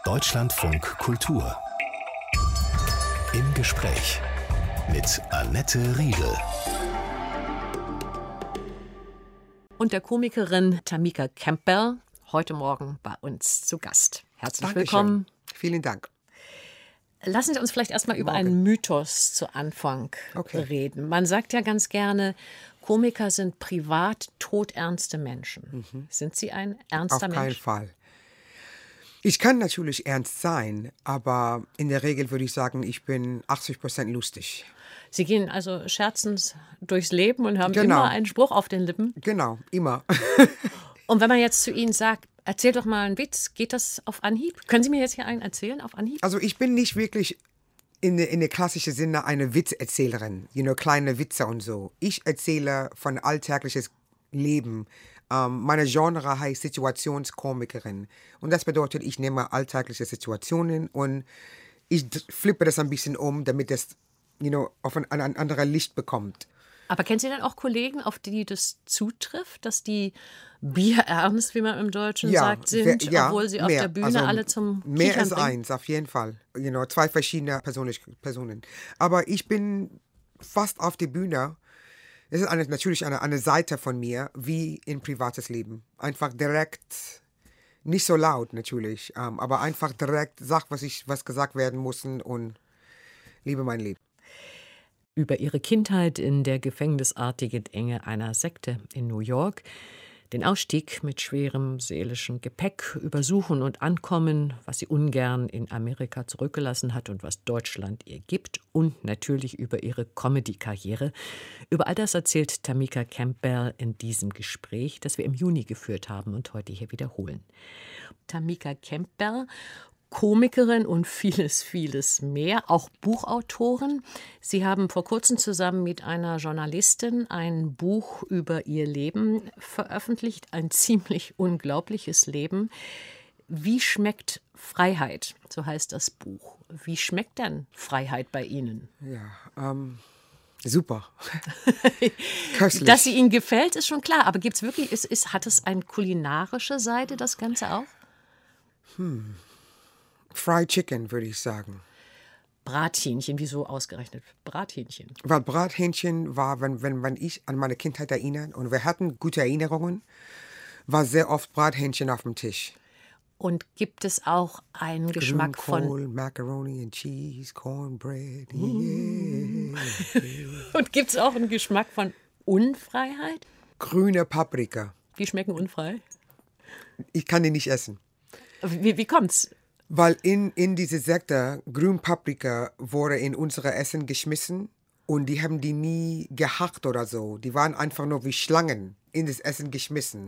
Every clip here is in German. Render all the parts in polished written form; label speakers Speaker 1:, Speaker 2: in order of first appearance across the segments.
Speaker 1: Deutschlandfunk Kultur. Im Gespräch mit Annette Riedel.
Speaker 2: Und der Komikerin Tamika Campbell, heute Morgen bei uns zu Gast. Herzlich willkommen.
Speaker 3: Vielen Dank.
Speaker 2: Lassen Sie uns vielleicht erstmal über einen Mythos zu Anfang reden. Man sagt ja ganz gerne, Komiker sind privat todernste Menschen. Sind Sie ein ernster Mensch?
Speaker 3: Auf keinen Fall. Ich kann natürlich ernst sein, aber in der Regel würde ich sagen, ich bin 80% lustig.
Speaker 2: Sie gehen also scherzend durchs Leben und haben immer einen Spruch auf den Lippen?
Speaker 3: Genau, immer.
Speaker 2: Und wenn man jetzt zu Ihnen sagt, erzähl doch mal einen Witz, geht das auf Anhieb? Können Sie mir jetzt hier einen erzählen auf Anhieb?
Speaker 3: Also ich bin nicht wirklich in der klassischen Sinne eine Witzerzählerin, kleine Witze und so. Ich erzähle von alltägliches Leben. Meine Genre heißt Situationskomikerin. Und das bedeutet, ich nehme alltägliche Situationen und ich flippe das ein bisschen um, damit es auf ein anderes Licht bekommt.
Speaker 2: Aber kennen Sie dann auch Kollegen, auf die das zutrifft, dass die bierernst, wie man im Deutschen sagt, sind, obwohl sie auf der Bühne alle zum Kichern
Speaker 3: mehr als
Speaker 2: bringen?
Speaker 3: eins, auf jeden Fall. Zwei verschiedene Personen. Aber ich bin fast auf der Bühne. Es ist natürlich eine Seite von mir, wie in privates Leben. Einfach direkt, nicht so laut natürlich, aber einfach direkt sag, was gesagt werden muss und liebe mein Leben.
Speaker 2: Über ihre Kindheit in der gefängnisartigen Enge einer Sekte in New York, den Ausstieg mit schwerem seelischem Gepäck, über Suchen und Ankommen, was sie ungern in Amerika zurückgelassen hat und was Deutschland ihr gibt, und natürlich über ihre Comedy-Karriere. Über all das erzählt Tamika Campbell in diesem Gespräch, das wir im Juni geführt haben und heute hier wiederholen. Tamika Campbell, Komikerin und vieles, vieles mehr, auch Buchautorin. Sie haben vor kurzem zusammen mit einer Journalistin ein Buch über ihr Leben veröffentlicht, ein ziemlich unglaubliches Leben. Wie schmeckt Freiheit? So heißt das Buch. Wie schmeckt denn Freiheit bei Ihnen?
Speaker 3: Ja, super. Köstlich.
Speaker 2: Dass sie Ihnen gefällt, ist schon klar. Aber gibt's wirklich, hat es eine kulinarische Seite, das Ganze auch?
Speaker 3: Fried Chicken, würde ich sagen.
Speaker 2: Brathähnchen, wieso ausgerechnet Brathähnchen?
Speaker 3: Weil Brathähnchen war, wenn ich an meine Kindheit erinnere, und wir hatten gute Erinnerungen, war sehr oft Brathähnchen auf dem Tisch.
Speaker 2: Und gibt es auch einen Geschmack von...
Speaker 3: Macaroni and Cheese, Cornbread, yeah.
Speaker 2: Und gibt es auch einen Geschmack von Unfreiheit?
Speaker 3: Grüne Paprika.
Speaker 2: Die schmecken unfrei?
Speaker 3: Ich kann die nicht essen.
Speaker 2: Wie kommt's?
Speaker 3: Weil in diese Sekte grün Paprika wurde in unsere Essen geschmissen und die haben die nie gehackt oder so. Die waren einfach nur wie Schlangen in das Essen geschmissen.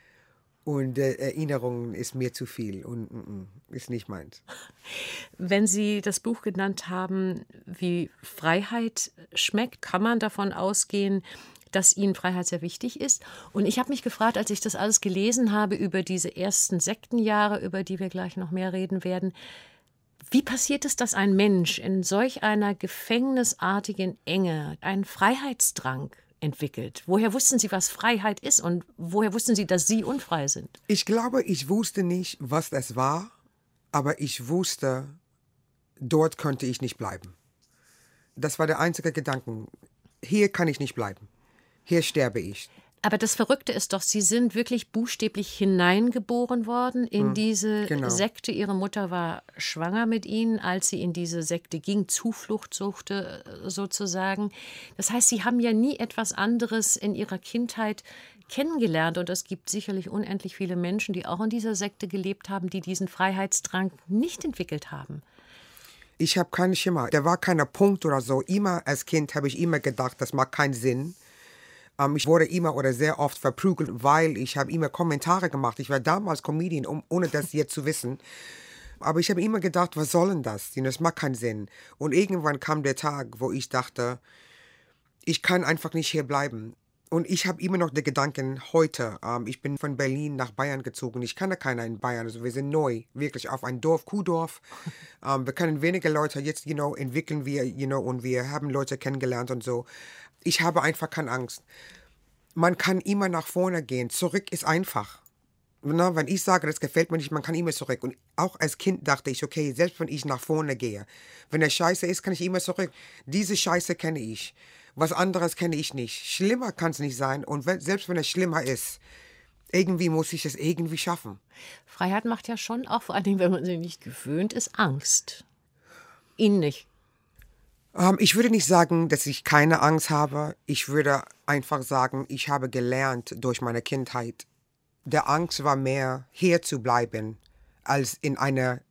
Speaker 3: Und Erinnerung ist mir zu viel und ist nicht meins.
Speaker 2: Wenn Sie das Buch genannt haben, wie Freiheit schmeckt, kann man davon ausgehen, dass Ihnen Freiheit sehr wichtig ist. Und ich habe mich gefragt, als ich das alles gelesen habe über diese ersten Sektenjahre, über die wir gleich noch mehr reden werden, wie passiert es, dass ein Mensch in solch einer gefängnisartigen Enge einen Freiheitsdrang entwickelt? Woher wussten Sie, was Freiheit ist und woher wussten Sie, dass Sie unfrei sind?
Speaker 3: Ich glaube, ich wusste nicht, was das war, aber ich wusste, dort könnte ich nicht bleiben. Das war der einzige Gedanke. Hier kann ich nicht bleiben. Hier sterbe ich.
Speaker 2: Aber das Verrückte ist doch, Sie sind wirklich buchstäblich hineingeboren worden in diese Sekte. Ihre Mutter war schwanger mit Ihnen, als sie in diese Sekte ging, Zuflucht suchte sozusagen. Das heißt, Sie haben ja nie etwas anderes in Ihrer Kindheit kennengelernt. Und es gibt sicherlich unendlich viele Menschen, die auch in dieser Sekte gelebt haben, die diesen Freiheitsdrang nicht entwickelt haben.
Speaker 3: Ich habe keinen Schimmer. Da war kein Punkt oder so. Immer als Kind habe ich immer gedacht, das macht keinen Sinn. Ich wurde immer oder sehr oft verprügelt, weil ich habe immer Kommentare gemacht. Ich war damals Comedian, ohne das jetzt zu wissen. Aber ich habe immer gedacht, was soll denn das? Das macht keinen Sinn. Und irgendwann kam der Tag, wo ich dachte, ich kann einfach nicht hier bleiben. Und ich habe immer noch den Gedanken heute, ich bin von Berlin nach Bayern gezogen. Ich kannte keiner in Bayern. Also wir sind neu, wirklich auf ein Dorf, Kuhdorf. Wir können wenige Leute, jetzt entwickeln wir, und wir haben Leute kennengelernt und so. Ich habe einfach keine Angst. Man kann immer nach vorne gehen. Zurück ist einfach. Na, wenn ich sage, das gefällt mir nicht, man kann immer zurück. Und auch als Kind dachte ich, okay, selbst wenn ich nach vorne gehe, wenn der Scheiße ist, kann ich immer zurück. Diese Scheiße kenne ich. Was anderes kenne ich nicht. Schlimmer kann es nicht sein. Und selbst wenn es schlimmer ist, irgendwie muss ich es irgendwie schaffen.
Speaker 2: Freiheit macht ja schon auch, vor allen Dingen, wenn man sie nicht gewöhnt ist, Angst. Ihnen nicht.
Speaker 3: Ich würde nicht sagen, dass ich keine Angst habe. Ich würde einfach sagen, ich habe gelernt durch meine Kindheit. Der Angst war mehr, hier zu bleiben, als in eine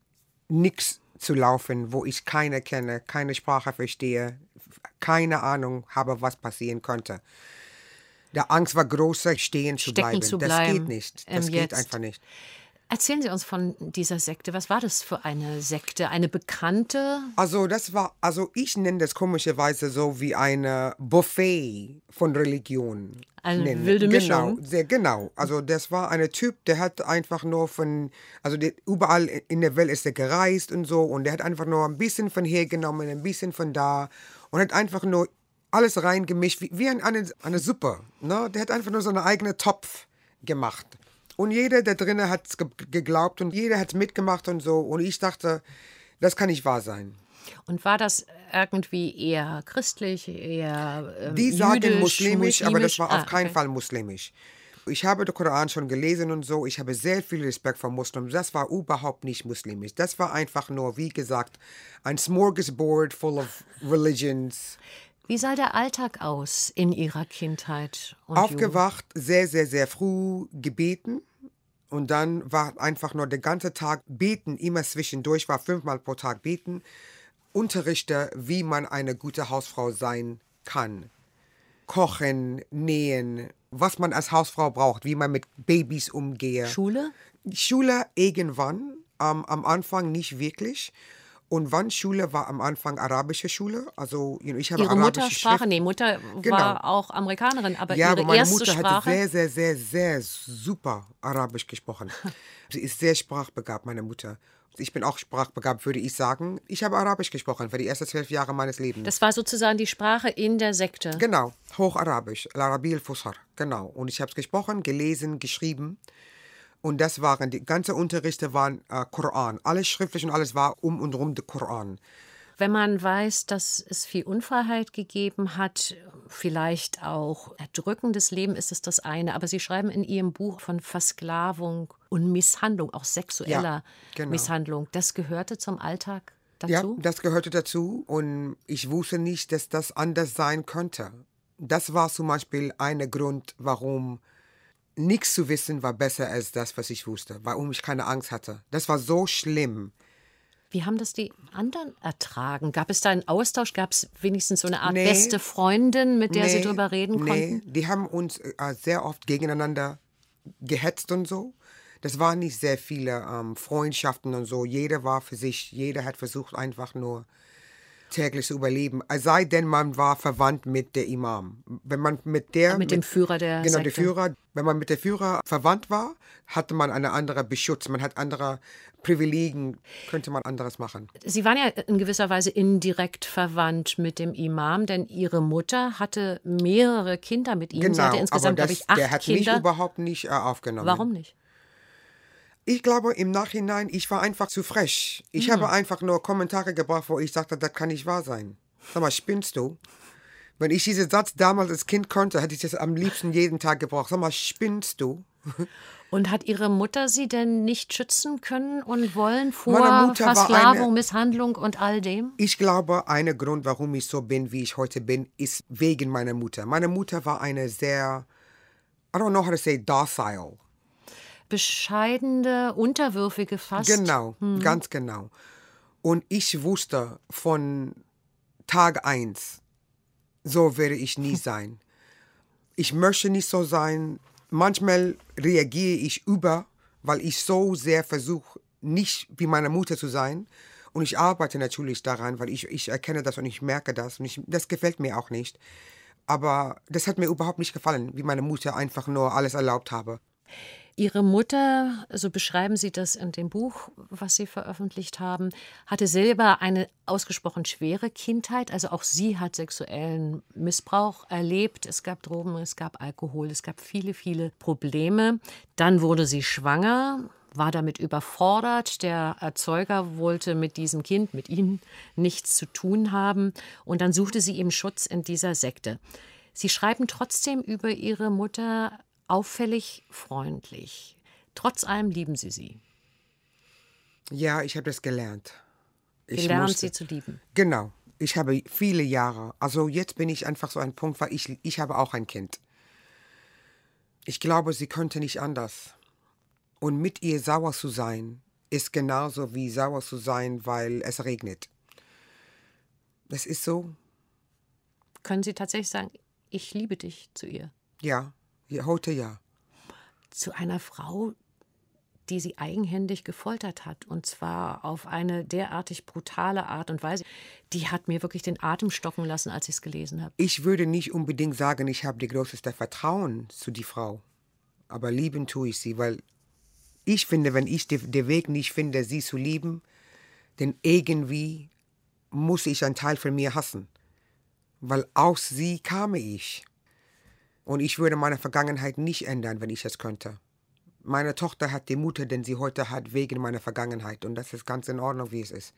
Speaker 3: Nix zu laufen, wo ich keine kenne, keine Sprache verstehe, keine Ahnung habe, was passieren könnte. Der Angst war größer, stehen zu bleiben. Das geht nicht. Das geht einfach nicht.
Speaker 2: Erzählen Sie uns von dieser Sekte. Was war das für eine Sekte? Eine bekannte?
Speaker 3: Also ich nenne das komischerweise so wie eine Buffet von Religion.
Speaker 2: Eine wilde Mischung.
Speaker 3: Genau, sehr genau. Also das war ein Typ, der hat einfach nur überall in der Welt ist er gereist und so und der hat einfach nur ein bisschen von hier genommen, ein bisschen von da und hat einfach nur alles reingemischt, wie eine Suppe. Ne? Der hat einfach nur so einen eigenen Topf gemacht. Und jeder da drinnen hat es geglaubt und jeder hat es mitgemacht und so. Und ich dachte, das kann nicht wahr sein.
Speaker 2: Und war das irgendwie eher christlich, eher
Speaker 3: die sagen
Speaker 2: jüdisch,
Speaker 3: muslimisch, aber das war auf keinen
Speaker 2: okay.
Speaker 3: Fall muslimisch. Ich habe den Koran schon gelesen und so. Ich habe sehr viel Respekt vor Muslims. Das war überhaupt nicht muslimisch. Das war einfach nur, wie gesagt, ein Smorgasbord full of religions.
Speaker 2: Wie sah der Alltag aus in Ihrer Kindheit und
Speaker 3: Aufgewacht, sehr, sehr, sehr früh gebeten. Und dann war einfach nur der ganze Tag beten, immer zwischendurch, war 5-mal pro Tag beten. Unterrichte, wie man eine gute Hausfrau sein kann. Kochen, nähen, was man als Hausfrau braucht, wie man mit Babys umgeht.
Speaker 2: Schule?
Speaker 3: Schule irgendwann, am Anfang nicht wirklich. Und wann Schule war am Anfang arabische Schule, also ich habe
Speaker 2: Ihre
Speaker 3: arabische
Speaker 2: Muttersprache,
Speaker 3: Schrift.
Speaker 2: nee, Mutter
Speaker 3: Genau.
Speaker 2: war auch Amerikanerin, aber
Speaker 3: Ja,
Speaker 2: ihre
Speaker 3: aber meine
Speaker 2: erste
Speaker 3: Mutter
Speaker 2: Sprache?
Speaker 3: hat sehr, sehr, sehr, sehr super Arabisch gesprochen. Sie ist sehr sprachbegabt, meine Mutter. Ich bin auch sprachbegabt, würde ich sagen. Ich habe Arabisch gesprochen für die ersten 12 Jahre meines Lebens.
Speaker 2: Das war sozusagen die Sprache in der Sekte.
Speaker 3: Genau, Hocharabisch, Al-Arabi al-Fusar, genau. Und ich habe es gesprochen, gelesen, geschrieben. Und die ganzen Unterrichte waren Koran. Alles schriftlich und alles war und rum der Koran.
Speaker 2: Wenn man weiß, dass es viel Unfreiheit gegeben hat, vielleicht auch erdrückendes Leben, ist es das eine. Aber Sie schreiben in Ihrem Buch von Versklavung und Misshandlung, auch sexueller
Speaker 3: genau.
Speaker 2: Misshandlung. Das gehörte zum Alltag dazu?
Speaker 3: Ja, das gehörte dazu. Und ich wusste nicht, dass das anders sein könnte. Das war zum Beispiel ein Grund, warum nichts zu wissen war besser als das, was ich wusste. Warum ich keine Angst hatte. Das war so schlimm.
Speaker 2: Wie haben das die anderen ertragen? Gab es da einen Austausch? Gab es wenigstens so eine Art beste Freundin, mit der Sie drüber reden konnten?
Speaker 3: Nee, die haben uns sehr oft gegeneinander gehetzt und so. Das waren nicht sehr viele Freundschaften und so. Jeder war für sich, jeder hat versucht einfach nur täglich zu überleben. Es sei denn, man war verwandt mit der Imam. Wenn man mit
Speaker 2: dem Führer der
Speaker 3: Genau,
Speaker 2: Sekte.
Speaker 3: der Führer. Wenn man mit der Führer verwandt war, hatte man eine andere Beschutz. Man hat andere Privilegien, könnte man anderes machen.
Speaker 2: Sie waren ja in gewisser Weise indirekt verwandt mit dem Imam, denn Ihre Mutter hatte mehrere Kinder mit ihm.
Speaker 3: Genau,
Speaker 2: Sie hatte insgesamt, glaube ich, 8
Speaker 3: der hat
Speaker 2: Kinder.
Speaker 3: mich überhaupt nicht aufgenommen.
Speaker 2: Warum nicht?
Speaker 3: Ich glaube, im Nachhinein, ich war einfach zu frech. Ich habe einfach nur Kommentare gebracht, wo ich sagte, das kann nicht wahr sein. Sag mal, spinnst du? Wenn ich diesen Satz damals als Kind konnte, hätte ich das am liebsten jeden Tag gebraucht. Sag mal, spinnst du?
Speaker 2: Und hat Ihre Mutter Sie denn nicht schützen können und wollen vor
Speaker 3: Meine Mutter war
Speaker 2: Versklavung, Misshandlung und all dem?
Speaker 3: Ich glaube, ein Grund, warum ich so bin, wie ich heute bin, ist wegen meiner Mutter. Meine Mutter war eine sehr, I don't know how to say, docile.
Speaker 2: Bescheidene, unterwürfige fast.
Speaker 3: Genau, ganz genau. Und ich wusste von Tag 1, so werde ich nie sein. Ich möchte nicht so sein. Manchmal reagiere ich weil ich so sehr versuche, nicht wie meine Mutter zu sein. Und ich arbeite natürlich daran, weil ich erkenne das und ich merke das. Und das gefällt mir auch nicht. Aber das hat mir überhaupt nicht gefallen, wie meine Mutter einfach nur alles erlaubt habe.
Speaker 2: Ihre Mutter, so beschreiben Sie das in dem Buch, was Sie veröffentlicht haben, hatte selber eine ausgesprochen schwere Kindheit. Also auch sie hat sexuellen Missbrauch erlebt. Es gab Drogen, es gab Alkohol, es gab viele, viele Probleme. Dann wurde sie schwanger, war damit überfordert. Der Erzeuger wollte mit diesem Kind, mit ihnen, nichts zu tun haben. Und dann suchte sie eben Schutz in dieser Sekte. Sie schreiben trotzdem über Ihre Mutter auffällig freundlich. Trotz allem lieben Sie sie.
Speaker 3: Ja, ich habe das gelernt.
Speaker 2: Gelernt, sie zu lieben.
Speaker 3: Genau. Ich habe viele Jahre, also jetzt bin ich einfach so ein Punkt, weil ich habe auch ein Kind. Ich glaube, sie könnte nicht anders. Und mit ihr sauer zu sein, ist genauso wie sauer zu sein, weil es regnet. Das ist so.
Speaker 2: Können Sie tatsächlich sagen, ich liebe dich zu ihr?
Speaker 3: Ja, heute ja.
Speaker 2: Zu einer Frau, die sie eigenhändig gefoltert hat, und zwar auf eine derartig brutale Art und Weise, die hat mir wirklich den Atem stocken lassen, als ich es gelesen habe.
Speaker 3: Ich würde nicht unbedingt sagen, ich habe die größte Vertrauen zu die Frau. Aber lieben tue ich sie, weil ich finde, wenn ich den Weg nicht finde, sie zu lieben, dann irgendwie muss ich einen Teil von mir hassen. Weil aus sie kam ich. Und ich würde meine Vergangenheit nicht ändern, wenn ich es könnte. Meine Tochter hat die Mutter, den sie heute hat, wegen meiner Vergangenheit. Und das ist ganz in Ordnung, wie es ist.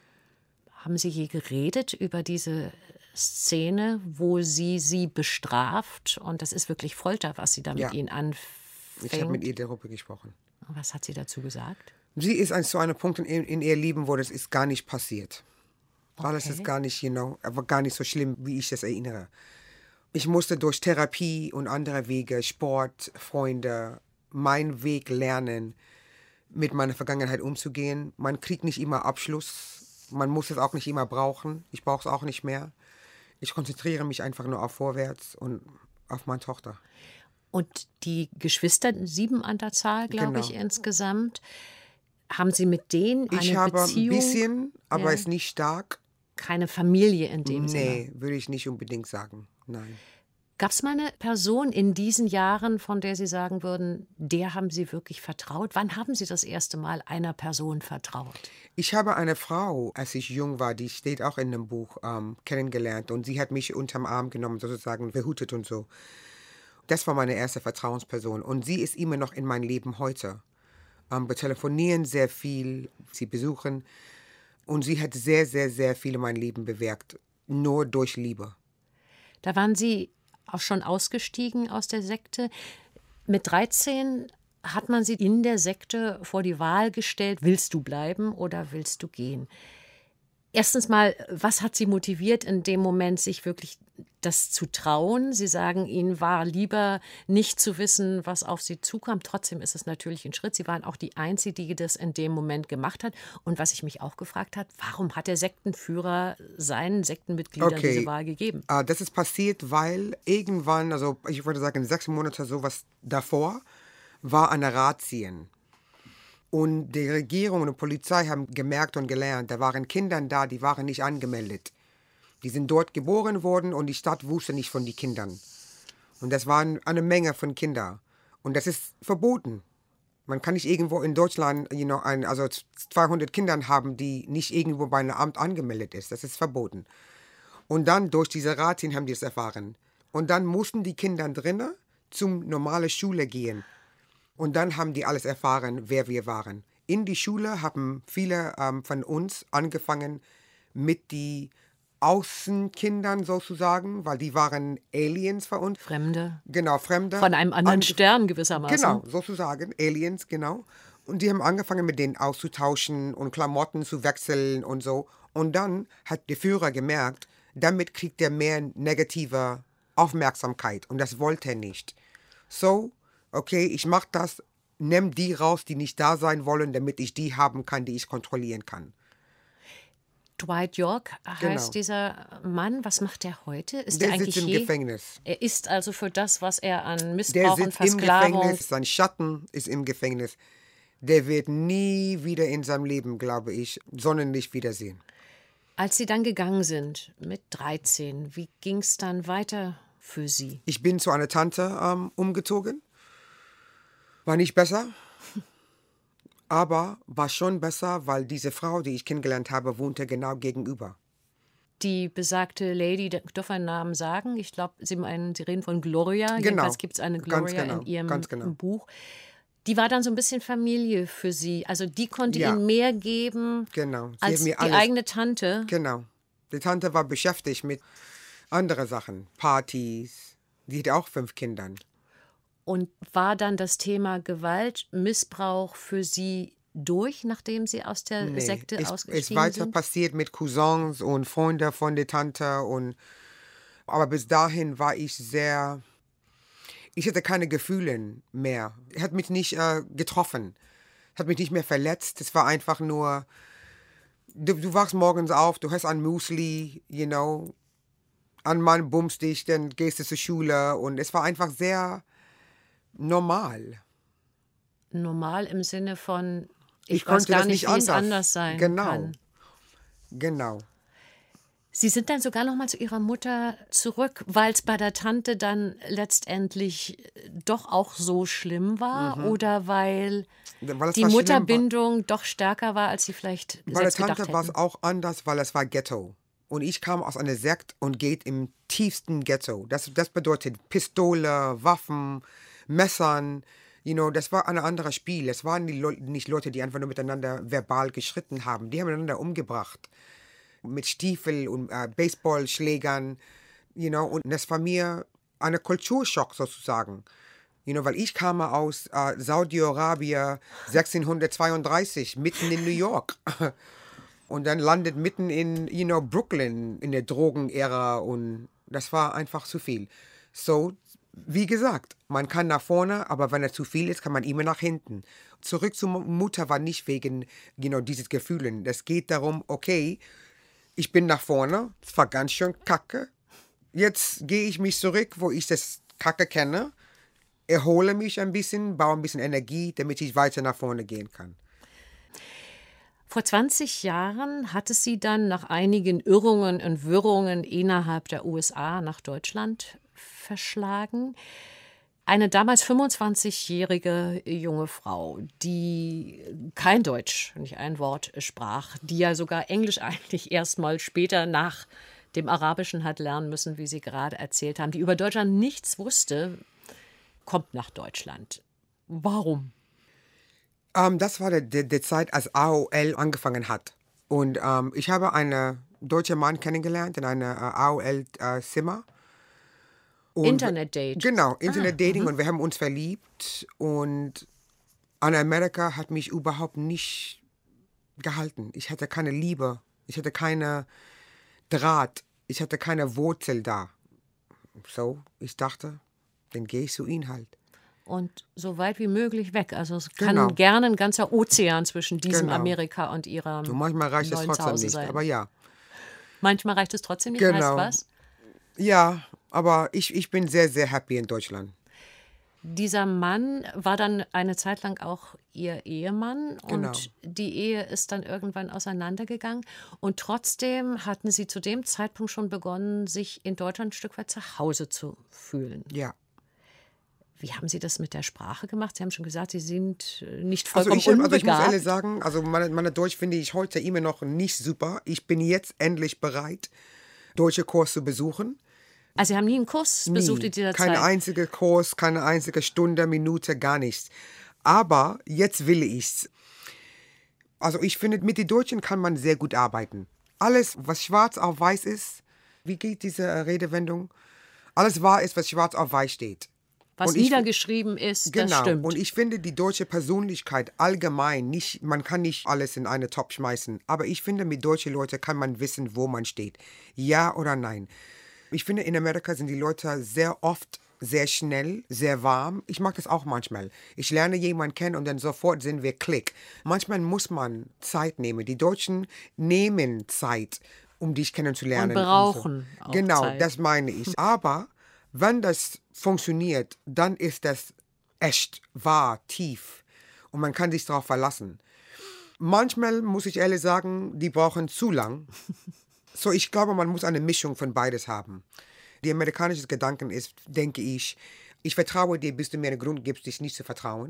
Speaker 2: Haben Sie je geredet über diese Szene, wo sie bestraft? Und das ist wirklich Folter, was sie da mit Ihnen anfängt.
Speaker 3: Ich habe mit ihr darüber gesprochen.
Speaker 2: Was hat sie dazu gesagt?
Speaker 3: Sie ist an so einem Punkt in ihr Leben, wo das ist gar nicht passiert. Okay. Alles ist gar nicht, aber gar nicht so schlimm, wie ich das erinnere. Ich musste durch Therapie und andere Wege, Sport, Freunde, meinen Weg lernen, mit meiner Vergangenheit umzugehen. Man kriegt nicht immer Abschluss. Man muss es auch nicht immer brauchen. Ich brauche es auch nicht mehr. Ich konzentriere mich einfach nur auf vorwärts und auf meine Tochter.
Speaker 2: Und die Geschwister, 7 an der Zahl, glaube ich, insgesamt. Haben Sie mit denen eine Beziehung?
Speaker 3: Ich habe ein bisschen, aber ist nicht stark.
Speaker 2: Keine Familie in dem Sinne?
Speaker 3: Nee, würde ich nicht unbedingt sagen. Nein.
Speaker 2: Gab es mal eine Person in diesen Jahren, von der Sie sagen würden, der haben Sie wirklich vertraut? Wann haben Sie das erste Mal einer Person vertraut?
Speaker 3: Ich habe eine Frau, als ich jung war, die steht auch in dem Buch, kennengelernt. Und sie hat mich unterm Arm genommen, sozusagen behütet und so. Das war meine erste Vertrauensperson. Und sie ist immer noch in meinem Leben heute. Wir telefonieren sehr viel, sie besuchen. Und sie hat sehr, sehr, sehr viel in meinem Leben bewirkt. Nur durch Liebe.
Speaker 2: Da waren Sie auch schon ausgestiegen aus der Sekte. Mit 13 hat man Sie in der Sekte vor die Wahl gestellt, willst du bleiben oder willst du gehen? Erstens mal, was hat Sie motiviert, in dem Moment sich wirklich das zu trauen? Sie sagen, Ihnen war lieber nicht zu wissen, was auf Sie zukam. Trotzdem ist es natürlich ein Schritt. Sie waren auch die Einzige, die das in dem Moment gemacht hat. Und was ich mich auch gefragt habe, warum hat der Sektenführer seinen Sektenmitgliedern diese Wahl gegeben?
Speaker 3: Das ist passiert, weil irgendwann, also ich würde sagen 6 Monate sowas davor, war eine Razzien. Und die Regierung und die Polizei haben gemerkt und gelernt, da waren Kinder da, die waren nicht angemeldet. Die sind dort geboren worden und die Stadt wusste nicht von den Kindern. Und das waren eine Menge von Kindern. Und das ist verboten. Man kann nicht irgendwo in Deutschland 200 Kinder haben, die nicht irgendwo bei einem Amt angemeldet ist. Das ist verboten. Und dann durch diese Razzien haben die es erfahren. Und dann mussten die Kinder drinnen zum normalen Schule gehen. Und dann haben die alles erfahren, wer wir waren. In die Schule haben viele von uns angefangen mit den Außenkindern sozusagen, weil die waren Aliens für uns.
Speaker 2: Fremde.
Speaker 3: Genau, Fremde.
Speaker 2: Von einem anderen Stern gewissermaßen.
Speaker 3: Genau, sozusagen, Aliens, genau. Und die haben angefangen mit denen auszutauschen und Klamotten zu wechseln und so. Und dann hat der Führer gemerkt, damit kriegt er mehr negative Aufmerksamkeit. Und das wollte er nicht. So, okay, ich mache das, nimm die raus, die nicht da sein wollen, damit ich die haben kann, die ich kontrollieren kann.
Speaker 2: Dwight York heißt dieser Mann. Was macht er heute? Ist
Speaker 3: der
Speaker 2: er eigentlich
Speaker 3: sitzt im Gefängnis.
Speaker 2: Er ist also für das, was er an Missbrauch
Speaker 3: der
Speaker 2: und
Speaker 3: sitzt
Speaker 2: Versklavung...
Speaker 3: im Gefängnis, sein Schatten ist im Gefängnis. Der wird nie wieder in seinem Leben, glaube ich, Sonnenlicht wiedersehen.
Speaker 2: Als Sie dann gegangen sind, mit 13, wie ging es dann weiter für Sie?
Speaker 3: Ich bin zu einer Tante umgezogen. War nicht besser, aber war schon besser, weil diese Frau, die ich kennengelernt habe, wohnte genau gegenüber.
Speaker 2: Die besagte Lady, darf einen Namen sagen? Ich glaube, Sie reden von Gloria.
Speaker 3: Genau.
Speaker 2: Jedenfalls gibt es eine
Speaker 3: Ganz
Speaker 2: Gloria
Speaker 3: genau.
Speaker 2: in Ihrem
Speaker 3: Ganz genau.
Speaker 2: Buch. Die war dann so ein bisschen Familie für Sie. Also die konnte
Speaker 3: Ja.
Speaker 2: Ihnen mehr geben
Speaker 3: Genau. Sie
Speaker 2: als
Speaker 3: hat mir
Speaker 2: die
Speaker 3: alles-
Speaker 2: eigene Tante.
Speaker 3: Genau. Die Tante war beschäftigt mit anderen Sachen, Partys. Die hat auch 5 Kinder.
Speaker 2: Und war dann das Thema Gewalt, Missbrauch für Sie durch, nachdem Sie aus der Sekte
Speaker 3: ist
Speaker 2: ausgestiegen
Speaker 3: weiter
Speaker 2: sind?
Speaker 3: passiert mit Cousins und Freunden von der Tante. Aber bis dahin war ich ich hatte keine Gefühle mehr. Hat mich nicht getroffen, hat mich nicht mehr verletzt. Es war einfach nur, du wachst morgens auf, du hast ein Müsli, ein Mann bummst dich, dann gehst du zur Schule und es war einfach sehr normal.
Speaker 2: Normal im Sinne von, ich weiß
Speaker 3: konnte
Speaker 2: gar
Speaker 3: das
Speaker 2: nicht,
Speaker 3: nicht
Speaker 2: wie es
Speaker 3: anders.
Speaker 2: anders sein
Speaker 3: Genau.
Speaker 2: kann.
Speaker 3: Genau.
Speaker 2: Sie sind dann sogar noch mal zu Ihrer Mutter zurück, weil es bei der Tante dann letztendlich doch auch so schlimm war oder weil
Speaker 3: Weil es
Speaker 2: die
Speaker 3: war schlimm,
Speaker 2: Mutterbindung doch stärker war, als Sie vielleicht
Speaker 3: Bei der
Speaker 2: selbst gedacht
Speaker 3: Tante war es
Speaker 2: hätten?
Speaker 3: auch anders, weil es war Ghetto. Und ich kam aus einer Sekt und geht im tiefsten Ghetto. Das bedeutet Pistole, Waffen, Messern. Das war ein anderes Spiel. Es waren nicht Leute, die einfach nur miteinander verbal gestritten haben. Die haben einander umgebracht. Mit Stiefeln und Baseballschlägern. Und das war mir ein Kulturschock sozusagen. Weil ich kam aus Saudi-Arabien 1632, mitten in New York. Und dann landet mitten in, Brooklyn in der Drogenära und das war einfach zu viel. So, wie gesagt, man kann nach vorne, aber wenn es zu viel ist, kann man immer nach hinten. Zurück zur Mutter war nicht wegen, dieses Gefühlen. Es geht darum, okay, ich bin nach vorne, es war ganz schön kacke. Jetzt gehe ich mich zurück, wo ich das Kacke kenne, erhole mich ein bisschen, baue ein bisschen Energie, damit ich weiter nach vorne gehen kann.
Speaker 2: Vor 20 Jahren hat es Sie dann nach einigen Irrungen und Wirrungen innerhalb der USA nach Deutschland verschlagen. Eine damals 25-jährige junge Frau, die kein Deutsch, nicht ein Wort sprach, die ja sogar Englisch eigentlich erst mal später nach dem Arabischen hat lernen müssen, wie Sie gerade erzählt haben, die über Deutschland nichts wusste, kommt nach Deutschland. Warum?
Speaker 3: Das war die Zeit, als AOL angefangen hat. Und ich habe einen deutschen Mann kennengelernt in einem AOL-Zimmer.
Speaker 2: Internet-Date.
Speaker 3: Genau, Internet-Dating. Und wir haben uns verliebt. Und an Amerika hat mich überhaupt nicht gehalten. Ich hatte keine Liebe. Ich hatte keine Draht. Ich hatte keine Wurzel da. So, ich dachte, dann gehe ich zu ihm halt.
Speaker 2: Und so weit wie möglich weg. Also es
Speaker 3: Genau.
Speaker 2: kann gerne ein ganzer Ozean zwischen diesem
Speaker 3: Genau.
Speaker 2: Amerika und Ihrem
Speaker 3: So, manchmal reicht es
Speaker 2: neuen
Speaker 3: trotzdem
Speaker 2: Zuhause
Speaker 3: nicht,
Speaker 2: sein.
Speaker 3: aber ja.
Speaker 2: Manchmal reicht es trotzdem nicht,
Speaker 3: Genau.
Speaker 2: heißt was?
Speaker 3: Ja, aber ich bin sehr, sehr happy in Deutschland.
Speaker 2: Dieser Mann war dann eine Zeit lang auch Ihr Ehemann
Speaker 3: Genau.
Speaker 2: und die Ehe ist dann irgendwann auseinandergegangen. Und trotzdem hatten Sie zu dem Zeitpunkt schon begonnen, sich in Deutschland ein Stück weit zu Hause zu fühlen.
Speaker 3: Ja.
Speaker 2: Wie haben Sie das mit der Sprache gemacht? Sie haben schon gesagt, Sie sind nicht
Speaker 3: Also
Speaker 2: vollkommen
Speaker 3: ich muss
Speaker 2: unbegabt.
Speaker 3: ehrlich sagen, also meine Deutsch finde ich heute immer noch nicht super. Ich bin jetzt endlich bereit, deutsche Kurs zu besuchen.
Speaker 2: Also Sie haben nie einen Kurs besucht in dieser
Speaker 3: Kein
Speaker 2: Zeit?
Speaker 3: einziger Kurs, keine einzige Stunde, Minute, gar nichts. Aber jetzt will ich's. Also ich finde, mit den Deutschen kann man sehr gut arbeiten. Alles, was schwarz auf weiß ist, wie geht diese Redewendung? Alles wahr ist, was schwarz auf weiß steht.
Speaker 2: Was
Speaker 3: Und ich-
Speaker 2: niedergeschrieben ist,
Speaker 3: Genau.
Speaker 2: das stimmt.
Speaker 3: Und ich finde die deutsche Persönlichkeit allgemein nicht, man kann nicht alles in eine Top schmeißen, aber ich finde, mit deutschen Leuten kann man wissen, wo man steht. Ja oder nein. Ich finde, in Amerika sind die Leute sehr oft sehr schnell, sehr warm. Ich mag das auch manchmal. Ich lerne jemanden kennen und dann sofort sind wir Klick. Manchmal muss man Zeit nehmen. Die Deutschen nehmen Zeit, um dich kennenzulernen.
Speaker 2: Und brauchen auch
Speaker 3: Genau,
Speaker 2: Zeit.
Speaker 3: das meine ich. Aber wenn das funktioniert, dann ist das echt, wahr, tief. Und man kann sich darauf verlassen. Manchmal, muss ich ehrlich sagen, die brauchen zu lang. So, ich glaube, man muss eine Mischung von beides haben. Die amerikanische Gedanken ist, denke ich vertraue dir, bis du mir einen Grund gibst, dich nicht zu vertrauen.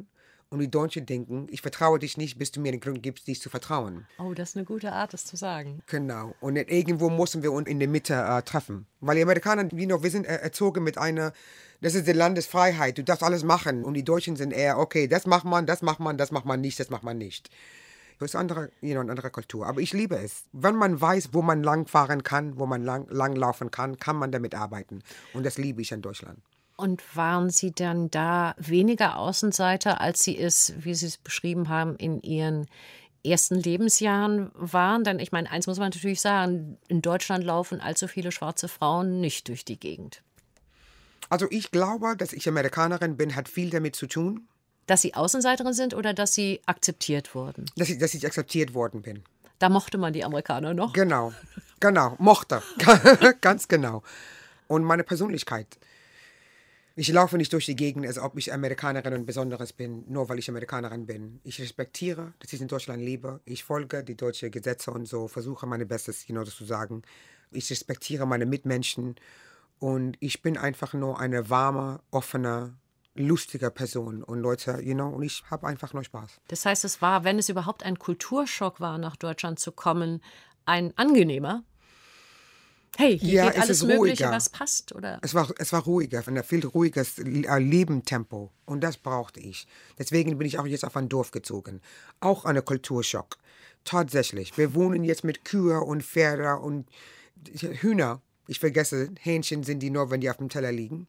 Speaker 3: Und die Deutschen denken, ich vertraue dich nicht, bis du mir den Grund gibst, dich zu vertrauen.
Speaker 2: Oh, das ist eine gute Art, das zu sagen.
Speaker 3: Genau. Und irgendwo müssen wir uns in der Mitte treffen. Weil die Amerikaner, wir sind erzogen mit einer, das ist die Landesfreiheit, du darfst alles machen. Und die Deutschen sind eher, okay, das macht man, das macht man, das macht man nicht, das macht man nicht. Das ist eine andere Kultur. Aber ich liebe es. Wenn man weiß, wo man langfahren kann, wo man langlaufen kann, kann man damit arbeiten. Und das liebe ich an Deutschland.
Speaker 2: Und waren Sie dann da weniger Außenseiter, als Sie es, wie Sie es beschrieben haben, in Ihren ersten Lebensjahren waren? Denn ich meine, eins muss man natürlich sagen, in Deutschland laufen allzu viele schwarze Frauen nicht durch die Gegend.
Speaker 3: Also ich glaube, dass ich Amerikanerin bin, hat viel damit zu tun.
Speaker 2: Dass Sie Außenseiterin sind oder dass Sie akzeptiert wurden?
Speaker 3: Dass ich akzeptiert worden bin.
Speaker 2: Da mochte man die Amerikaner noch?
Speaker 3: Genau, mochte. Ganz genau. Und meine Persönlichkeit. Ich laufe nicht durch die Gegend, als ob ich Amerikanerin und Besonderes bin, nur weil ich Amerikanerin bin. Ich respektiere, dass ich in Deutschland lebe. Ich folge die deutschen Gesetze und so, versuche mein Bestes, das zu sagen. Ich respektiere meine Mitmenschen und ich bin einfach nur eine warme, offene, lustige Person. Und Leute, und ich habe einfach nur Spaß.
Speaker 2: Das heißt, es war, wenn es überhaupt ein Kulturschock war, nach Deutschland zu kommen, ein angenehmer? Hey, hier geht alles Mögliche, was passt, oder?
Speaker 3: Es war ruhiger, ein viel ruhiges Lebentempo. Und das brauchte ich. Deswegen bin ich auch jetzt auf ein Dorf gezogen. Auch ein Kulturschock. Tatsächlich. Wir wohnen jetzt mit Kühe und Pferde und Hühner. Ich vergesse, Hähnchen sind die nur, wenn die auf dem Teller liegen.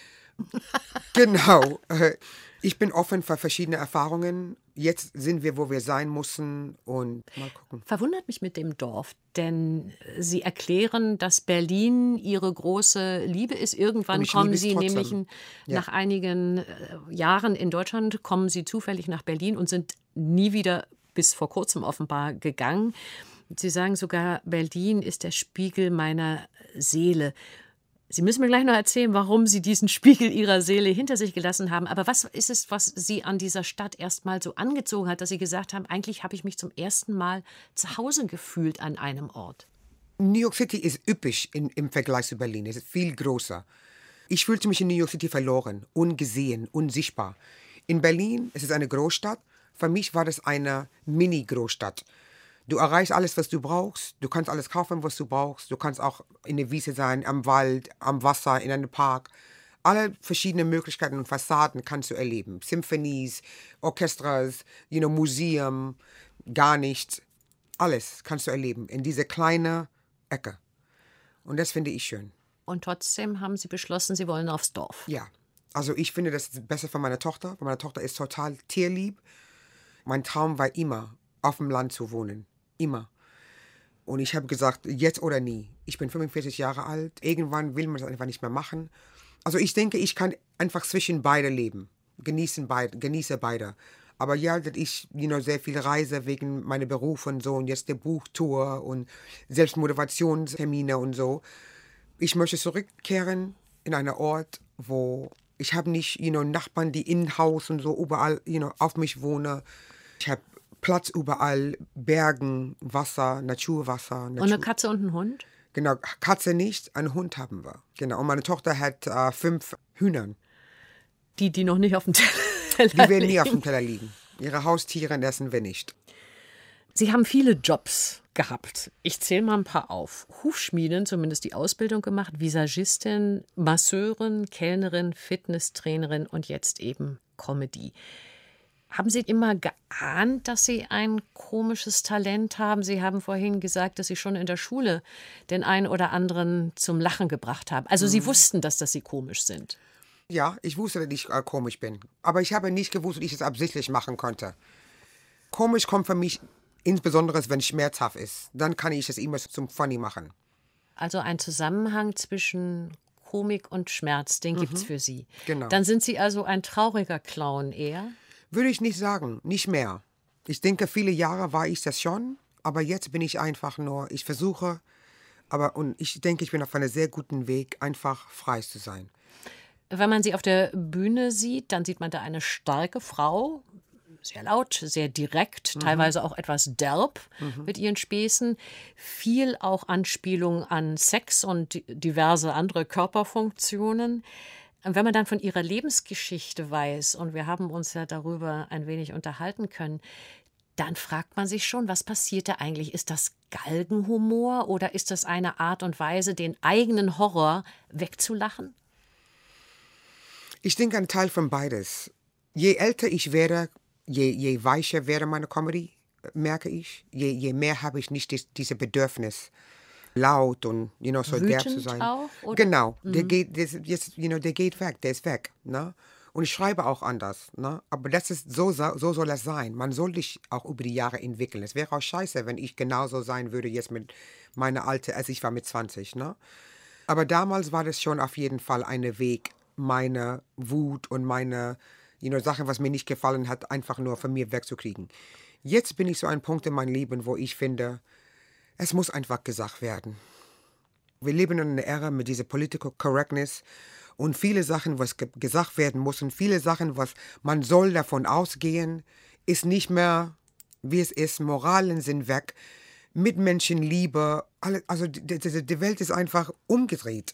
Speaker 3: Genau. Ich bin offen für verschiedene Erfahrungen. Jetzt sind wir, wo wir sein müssen und mal gucken.
Speaker 2: Verwundert mich mit dem Dorf, denn Sie erklären, dass Berlin Ihre große Liebe ist. Irgendwann kommen Sie nämlich nach einigen Jahren in Deutschland, kommen Sie zufällig nach Berlin und sind nie wieder, bis vor kurzem offenbar, gegangen. Sie sagen sogar, Berlin ist der Spiegel meiner Seele. Sie müssen mir gleich noch erzählen, warum Sie diesen Spiegel Ihrer Seele hinter sich gelassen haben. Aber was ist es, was Sie an dieser Stadt erst mal so angezogen hat, dass Sie gesagt haben, eigentlich habe ich mich zum ersten Mal zu Hause gefühlt an einem Ort?
Speaker 3: New York City ist üppig im Vergleich zu Berlin. Es ist viel größer. Ich fühlte mich in New York City verloren, ungesehen, unsichtbar. In Berlin ist es eine Großstadt. Für mich war das eine Mini-Großstadt. Du erreichst alles, was du brauchst. Du kannst alles kaufen, was du brauchst. Du kannst auch in der Wiese sein, am Wald, am Wasser, in einem Park. Alle verschiedenen Möglichkeiten und Fassaden kannst du erleben. Symphonies, Orchestras, Museum, gar nichts. Alles kannst du erleben in dieser kleinen Ecke. Und das finde ich schön.
Speaker 2: Und trotzdem haben Sie beschlossen, Sie wollen aufs Dorf.
Speaker 3: Ja, also ich finde, das ist besser für meine Tochter. Weil meine Tochter ist total tierlieb. Mein Traum war immer, auf dem Land zu wohnen. Immer. Und ich habe gesagt, jetzt oder nie. Ich bin 45 Jahre alt. Irgendwann will man das einfach nicht mehr machen. Also ich denke, ich kann einfach zwischen beide leben. Genieße beide. Aber ja, dass ich sehr viel reise wegen meiner Beruf und so. Und jetzt der Buchtour und Selbstmotivationstermine und so. Ich möchte zurückkehren in einen Ort, wo ich habe nicht Nachbarn, die in Haus und so überall auf mich wohnen. Ich habe Platz überall, Bergen, Wasser, Naturwasser.
Speaker 2: Und eine Katze und ein Hund?
Speaker 3: Genau, Katze nicht, einen Hund haben wir. Genau, und meine Tochter hat 5 Hühnern.
Speaker 2: Die noch nicht auf dem Teller
Speaker 3: liegen. Die werden nie auf dem Teller liegen. Ihre Haustiere essen wir nicht.
Speaker 2: Sie haben viele Jobs gehabt. Ich zähle mal ein paar auf. Hufschmieden, zumindest die Ausbildung gemacht, Visagistin, Masseurin, Kellnerin, Fitnesstrainerin und jetzt eben Comedy. Haben Sie immer geahnt, dass Sie ein komisches Talent haben? Sie haben vorhin gesagt, dass Sie schon in der Schule den einen oder anderen zum Lachen gebracht haben. Also Sie wussten, dass Sie komisch sind.
Speaker 3: Ja, ich wusste, dass ich komisch bin. Aber ich habe nicht gewusst, dass ich es absichtlich machen konnte. Komisch kommt für mich insbesondere, wenn es schmerzhaft ist. Dann kann ich es immer zum Funny machen.
Speaker 2: Also ein Zusammenhang zwischen Komik und Schmerz, den gibt es für Sie.
Speaker 3: Genau.
Speaker 2: Dann sind Sie also ein trauriger Clown eher?
Speaker 3: Würde ich nicht sagen, nicht mehr. Ich denke, viele Jahre war ich das schon, aber jetzt bin ich einfach nur, ich versuche, und ich denke, ich bin auf einem sehr guten Weg, einfach frei zu sein.
Speaker 2: Wenn man Sie auf der Bühne sieht, dann sieht man da eine starke Frau, sehr laut, sehr direkt, teilweise auch etwas derb mit ihren Späßen. Viel auch Anspielung an Sex und diverse andere Körperfunktionen. Wenn man dann von Ihrer Lebensgeschichte weiß, und wir haben uns ja darüber ein wenig unterhalten können, dann fragt man sich schon, was passiert da eigentlich? Ist das Galgenhumor oder ist das eine Art und Weise, den eigenen Horror wegzulachen?
Speaker 3: Ich denke, ein Teil von beides. Je älter ich werde, je weicher werde meine Comedy, merke ich. Je mehr habe ich nicht dieses Bedürfnis, laut und so derb zu sein.
Speaker 2: Auch, oder?
Speaker 3: Genau, der geht weg, der ist weg. Ne? Und ich schreibe auch anders. Ne? Aber das ist so soll es sein. Man soll dich auch über die Jahre entwickeln. Es wäre auch scheiße, wenn ich genauso sein würde jetzt mit meiner Alte, als ich war mit 20. Ne? Aber damals war das schon auf jeden Fall ein Weg, meine Wut und meine Sachen, was mir nicht gefallen hat, einfach nur von mir wegzukriegen. Jetzt bin ich so an einem Punkt in meinem Leben, wo ich finde, es muss einfach gesagt werden. Wir leben in einer Ära mit dieser Political Correctness und viele Sachen, was gesagt werden muss und viele Sachen, was man soll davon ausgehen, ist nicht mehr, wie es ist. Moralen sind weg, Mitmenschenliebe, also die Welt ist einfach umgedreht.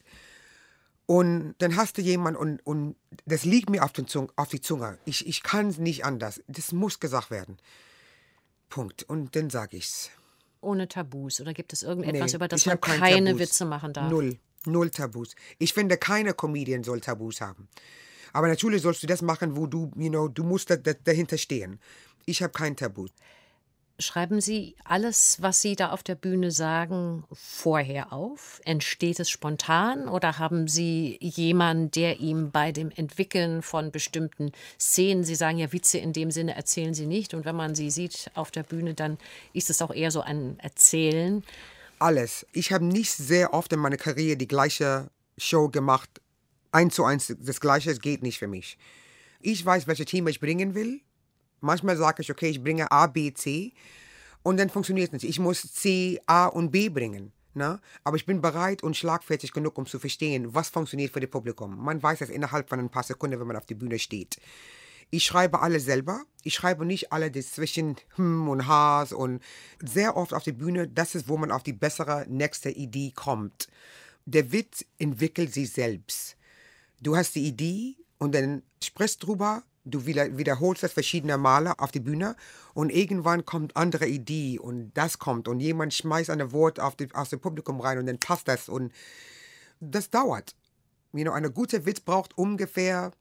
Speaker 3: Und dann hast du jemanden und das liegt mir auf die Zunge. Ich kann es nicht anders. Das muss gesagt werden. Punkt. Und dann sage ich's.
Speaker 2: Ohne Tabus? Oder gibt es irgendetwas,
Speaker 3: Nee,
Speaker 2: über das
Speaker 3: ich
Speaker 2: man
Speaker 3: hab keine
Speaker 2: keine
Speaker 3: Tabus.
Speaker 2: Witze machen darf?
Speaker 3: Null Tabus. Ich finde, keine Comedian soll Tabus haben. Aber natürlich sollst du das machen, wo du musst dahinter stehen. Ich habe kein Tabu.
Speaker 2: Schreiben Sie alles, was Sie da auf der Bühne sagen, vorher auf? Entsteht es spontan oder haben Sie jemanden, der ihm bei dem Entwickeln von bestimmten Szenen, Sie sagen ja, Witze in dem Sinne erzählen Sie nicht, und wenn man Sie sieht auf der Bühne, dann ist es auch eher so ein Erzählen?
Speaker 3: Alles. Ich habe nicht sehr oft in meiner Karriere die gleiche Show gemacht. 1:1 das Gleiche, es geht nicht für mich. Ich weiß, welches Thema ich bringen will. Manchmal sage ich, okay, ich bringe A, B, C und dann funktioniert es nicht. Ich muss C, A und B bringen. Ne? Aber ich bin bereit und schlagfertig genug, um zu verstehen, was funktioniert für das Publikum. Man weiß das innerhalb von ein paar Sekunden, wenn man auf der Bühne steht. Ich schreibe alle selber. Ich schreibe nicht alle das zwischen und Ha's und sehr oft auf der Bühne, das ist, wo man auf die bessere nächste Idee kommt. Der Witz entwickelt sich selbst. Du hast die Idee und dann sprichst drüber. Du wiederholst das verschiedene Male auf die Bühne und irgendwann kommt andere Idee und das kommt und jemand schmeißt ein Wort aus dem Publikum rein und dann passt das und das dauert. Ein guter Witz braucht ungefähr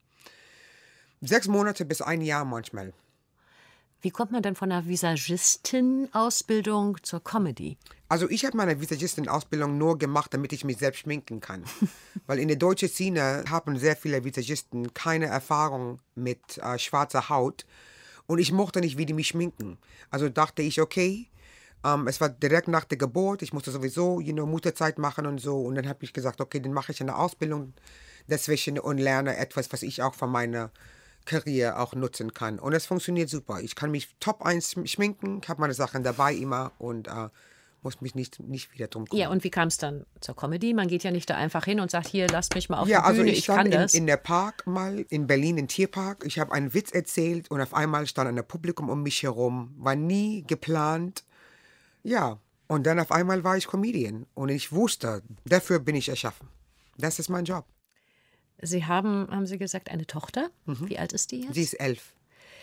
Speaker 3: 6 Monate bis 1 Jahr manchmal.
Speaker 2: Wie kommt man denn von einer Visagistin-Ausbildung zur Comedy?
Speaker 3: Also ich habe meine Visagistin-Ausbildung nur gemacht, damit ich mich selbst schminken kann. Weil in der deutschen Szene haben sehr viele Visagisten keine Erfahrung mit schwarzer Haut. Und ich mochte nicht, wie die mich schminken. Also dachte ich, okay, es war direkt nach der Geburt. Ich musste sowieso Mutterzeit machen und so. Und dann habe ich gesagt, okay, dann mache ich eine Ausbildung dazwischen und lerne etwas, was ich auch von meiner Karriere auch nutzen kann. Und es funktioniert super. Ich kann mich top 1 schminken, habe meine Sachen dabei immer und muss mich nicht wieder drum kümmern.
Speaker 2: Ja, und wie kam es dann zur Comedy? Man geht ja nicht da einfach hin und sagt, hier, lasst mich mal auf die
Speaker 3: Ja, also
Speaker 2: Bühne,
Speaker 3: ich
Speaker 2: kann
Speaker 3: stand
Speaker 2: das.
Speaker 3: in der Park mal, in Berlin, im Tierpark. Ich habe einen Witz erzählt und auf einmal stand ein Publikum um mich herum. War nie geplant. Ja, und dann auf einmal war ich Comedian. Und ich wusste, dafür bin ich erschaffen. Das ist mein Job.
Speaker 2: Sie haben Sie gesagt, eine Tochter? Wie alt ist die jetzt?
Speaker 3: Sie ist 11.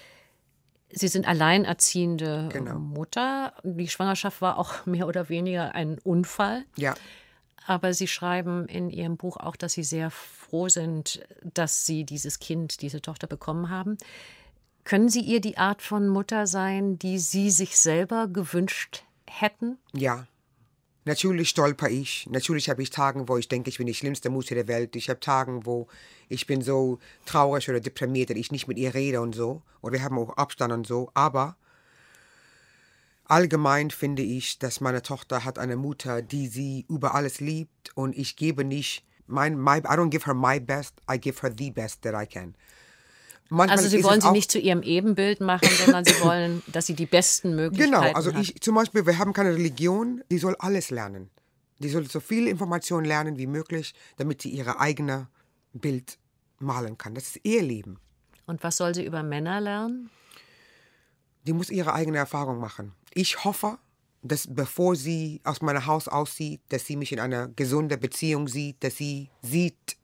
Speaker 2: Sie sind alleinerziehende
Speaker 3: Genau.
Speaker 2: Mutter. Die Schwangerschaft war auch mehr oder weniger ein Unfall.
Speaker 3: Ja.
Speaker 2: Aber Sie schreiben in Ihrem Buch auch, dass Sie sehr froh sind, dass Sie dieses Kind, diese Tochter bekommen haben. Können Sie ihr die Art von Mutter sein, die Sie sich selber gewünscht hätten?
Speaker 3: Ja. Natürlich stolper ich. Natürlich habe ich Tage, wo ich denke, ich bin die schlimmste Mutter der Welt. Ich habe Tage, wo ich bin so traurig oder deprimiert, dass ich nicht mit ihr rede und so. Oder wir haben auch Abstand und so. Aber allgemein finde ich, dass meine Tochter hat eine Mutter, die sie über alles liebt. Und ich gebe nicht I don't give her my best, I give her the best that I can. Manchmal
Speaker 2: Also Sie
Speaker 3: ist
Speaker 2: wollen
Speaker 3: es
Speaker 2: sie
Speaker 3: auch-
Speaker 2: nicht zu Ihrem Ebenbild machen, sondern Sie wollen, dass sie die besten Möglichkeiten
Speaker 3: Genau, also
Speaker 2: hat.
Speaker 3: zum Beispiel, wir haben keine Religion, die soll alles lernen. Die soll so viel Information lernen wie möglich, damit sie ihre eigene Bild malen kann. Das ist ihr Leben.
Speaker 2: Und was soll sie über Männer lernen?
Speaker 3: Die muss ihre eigene Erfahrung machen. Ich hoffe, dass bevor sie aus meinem Haus auszieht, dass sie mich in einer gesunden Beziehung sieht, dass sie sieht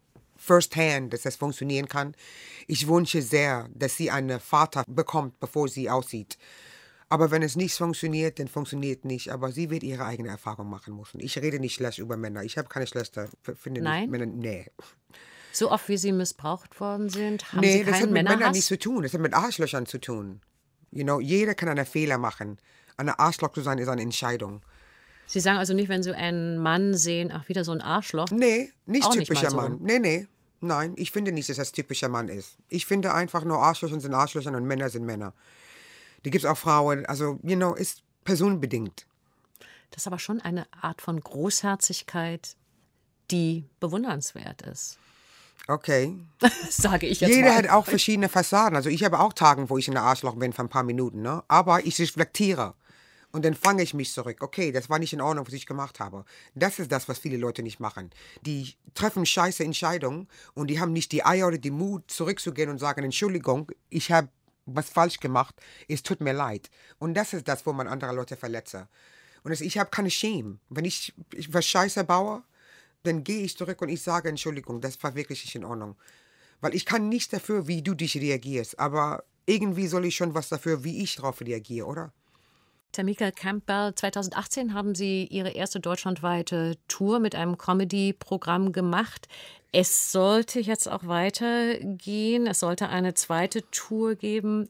Speaker 3: first hand, dass das funktionieren kann. Ich wünsche sehr, dass sie einen Vater bekommt, bevor sie aussieht. Aber wenn es nicht funktioniert, dann funktioniert nicht. Aber sie wird ihre eigene Erfahrung machen müssen. Ich rede nicht schlecht über Männer. Ich habe keine schlechte.
Speaker 2: Nein?
Speaker 3: Männer, nee.
Speaker 2: So oft, wie sie missbraucht worden sind, haben
Speaker 3: nee,
Speaker 2: sie
Speaker 3: das hat
Speaker 2: keinen
Speaker 3: mit
Speaker 2: Männerhass?
Speaker 3: Männern nichts zu tun. Das hat mit Arschlöchern zu tun. Jeder kann einen Fehler machen. Ein Arschloch zu sein ist eine Entscheidung.
Speaker 2: Sie sagen also nicht, wenn Sie einen Mann sehen, ach, wieder so ein Arschloch?
Speaker 3: Nee, nicht
Speaker 2: Auch
Speaker 3: typischer
Speaker 2: nicht mal so.
Speaker 3: Mann. Nee. Nein, ich finde nicht, dass das typischer Mann ist. Ich finde einfach nur Arschlöcher sind Arschlöcher und Männer sind Männer. Die gibt es auch Frauen. Also, ist personenbedingt.
Speaker 2: Das ist aber schon eine Art von Großherzigkeit, die bewundernswert ist.
Speaker 3: Okay.
Speaker 2: Das sage ich jetzt
Speaker 3: Jeder
Speaker 2: mal.
Speaker 3: hat auch verschiedene Fassaden. Also ich habe auch Tage, wo ich in der Arschloch bin für ein paar Minuten. Ne? Aber ich reflektiere. Und dann fange ich mich zurück. Okay, das war nicht in Ordnung, was ich gemacht habe. Das ist das, was viele Leute nicht machen. Die treffen scheiße Entscheidungen und die haben nicht die Eier oder die Mut, zurückzugehen und sagen, Entschuldigung, ich habe was falsch gemacht, es tut mir leid. Und das ist das, wo man andere Leute verletze. Und ich habe keine Schäme. Wenn ich was scheiße baue, dann gehe ich zurück und ich sage, Entschuldigung, das war wirklich nicht in Ordnung. Weil ich kann nichts dafür, wie du dich reagierst. Aber irgendwie soll ich schon was dafür, wie ich darauf reagiere, oder?
Speaker 2: Tamika Campbell, 2018 haben Sie Ihre erste deutschlandweite Tour mit einem Comedy-Programm gemacht. Es sollte jetzt auch weitergehen. Es sollte eine zweite Tour geben.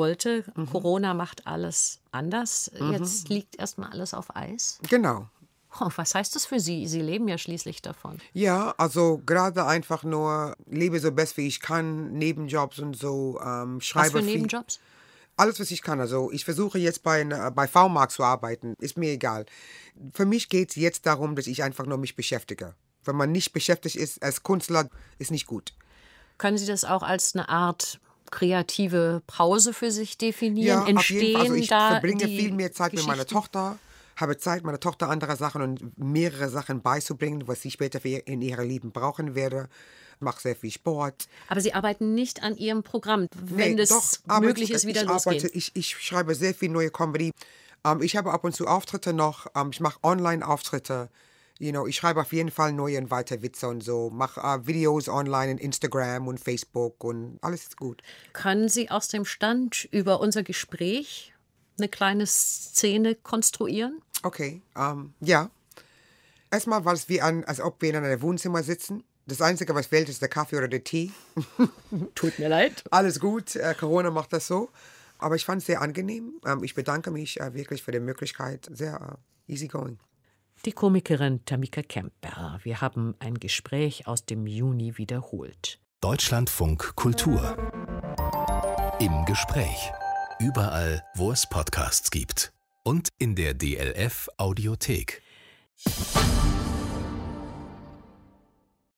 Speaker 2: Corona macht alles anders. Jetzt liegt erstmal alles auf Eis.
Speaker 3: Genau.
Speaker 2: Oh, was heißt das für Sie? Sie leben ja schließlich davon.
Speaker 3: Ja, also gerade einfach nur lebe so best wie ich kann, Nebenjobs und so. Schreibe
Speaker 2: Was für
Speaker 3: viel.
Speaker 2: Nebenjobs?
Speaker 3: Alles, was ich kann. Also ich versuche jetzt bei V-Markt zu arbeiten. Ist mir egal. Für mich geht es jetzt darum, dass ich einfach nur mich beschäftige. Wenn man nicht beschäftigt ist als Künstler, ist nicht gut.
Speaker 2: Können Sie das auch als eine Art kreative Pause für sich definieren?
Speaker 3: Ja,
Speaker 2: Entstehen
Speaker 3: auf jeden Fall. Also ich
Speaker 2: da
Speaker 3: verbringe
Speaker 2: die
Speaker 3: viel mehr Zeit mit meiner
Speaker 2: Geschichten?
Speaker 3: Tochter. Habe Zeit, meiner Tochter andere Sachen und mehrere Sachen beizubringen, was sie später in ihrem Leben brauchen werde. Mache sehr viel Sport.
Speaker 2: Aber Sie arbeiten nicht an Ihrem Programm, wenn es möglich ist, wieder losgehen.
Speaker 3: Ich schreibe sehr viel neue Comedy. Ich habe ab und zu Auftritte noch. Ich mache Online-Auftritte. Ich schreibe auf jeden Fall neue und weiter Witze und so. Mache Videos online in Instagram und Facebook und alles ist gut.
Speaker 2: Können Sie aus dem Stand über unser Gespräch eine kleine Szene konstruieren?
Speaker 3: Okay, ja. Erstmal war es als ob wir in einem Wohnzimmer sitzen. Das Einzige, was fehlt, ist der Kaffee oder der Tee.
Speaker 2: Tut mir leid.
Speaker 3: Alles gut, Corona macht das so. Aber ich fand es sehr angenehm. Ich bedanke mich wirklich für die Möglichkeit. Sehr easy going.
Speaker 2: Die Komikerin Tamika Campbell. Wir haben ein Gespräch aus dem Juni wiederholt.
Speaker 1: Deutschlandfunk Kultur. Im Gespräch. Überall, wo es Podcasts gibt. Und in der DLF Audiothek.